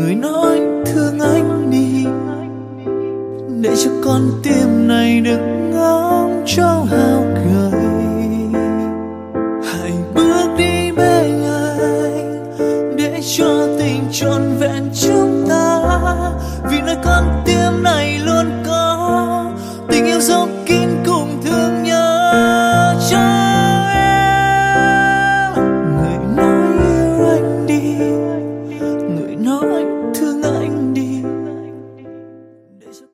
người nói thương anh đi, để cho con tim này đừng ngóng trao hao gầy. Hãy bước đi bên anh để cho tình trọn vẹn chúng ta, vì nơi con tim này luôn